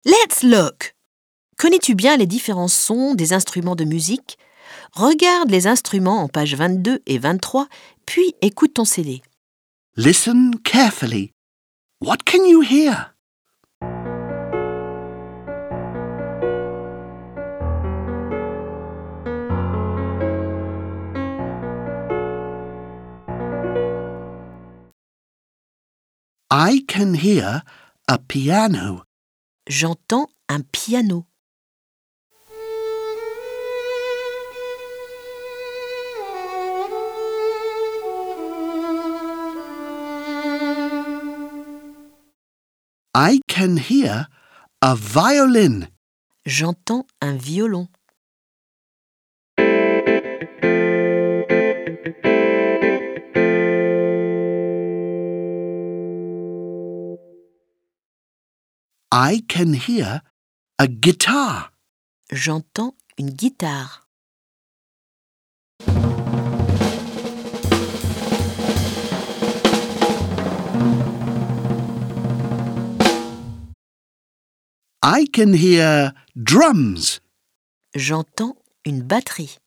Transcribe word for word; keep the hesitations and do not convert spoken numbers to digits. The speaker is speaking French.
Let's look! Connais-tu bien les différents sons des instruments de musique? Regarde les instruments en pages vingt-deux et vingt-trois, puis écoute ton C D. Listen carefully. What can you hear? I can hear a piano. J'entends un piano. I can hear a violin. J'entends un violon. I can hear a guitar. J'entends une guitare. I can hear drums. J'entends une batterie.